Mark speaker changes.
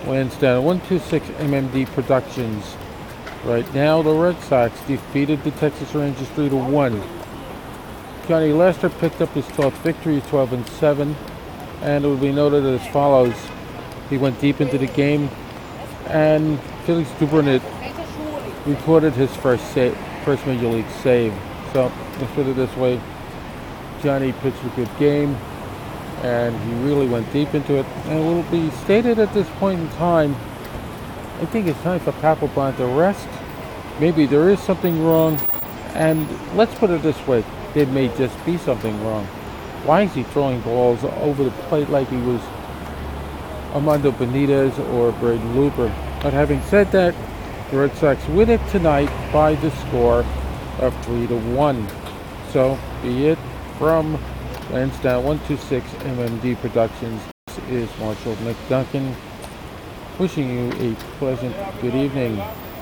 Speaker 1: Lansdowne 126 MMD Productions. Right now, the Red Sox defeated the Texas Rangers 3-1. Johnny Lester picked up his 12th victory, 12-7, and it will be noted as follows. He went deep into the game, and Felix Dubernit recorded his first Major League save. So, let's put it this way. Johnny pitched a good game, and he really went deep into it. And it will be stated at this point in time, I think it's time for Papelbon to rest. Maybe there is something wrong, and let's put it this way. There may just be something wrong. Why is he throwing balls over the plate like he was Armando Benitez or Braden Looper? But having said that, the Red Sox win it tonight by the score of 3-1. So, be it from Lansdowne 126 MMD Productions. This is Marshall McDuncan wishing you a pleasant good evening.